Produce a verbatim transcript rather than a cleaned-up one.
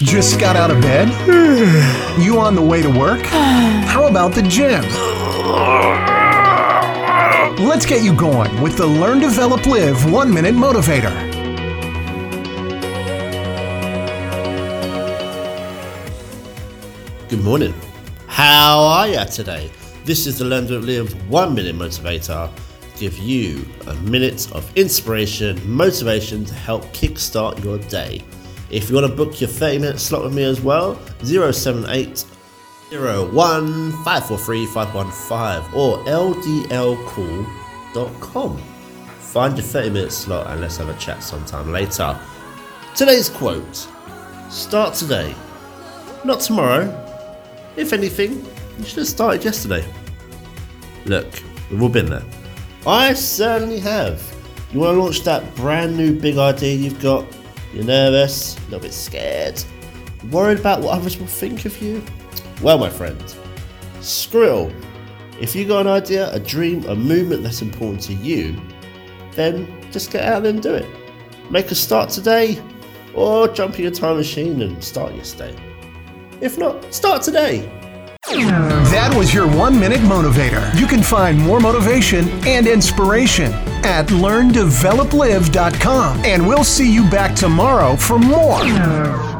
Just got out of bed? You on the way to work? How about the gym? Let's get you going with the Learn, Develop, Live One Minute Motivator. Good morning. How are ya today? This is the Learn, Develop, Live One Minute Motivator. Give you a minute of inspiration, motivation to help kickstart your day. If you want to book your thirty minute slot with me as well, zero seven eight zero one five four three five one five or L D L call dot com. Find your thirty minute slot and let's have a chat sometime later. Today's quote: start today, not tomorrow. If anything, you should have started yesterday. Look, we've all been there. I certainly have. You want to launch that brand new big idea you've got? You're nervous, a little bit scared, worried about what others will think of you? Well, my friend, screw it all. If you got an idea, a dream, a movement that's important to you, then just get out there and do it. Make a start today, or jump in your time machine and start yesterday. If not, start today. That was your One Minute Motivator. You can find more motivation and inspiration at learn develop live dot com, and we'll see you back tomorrow for more.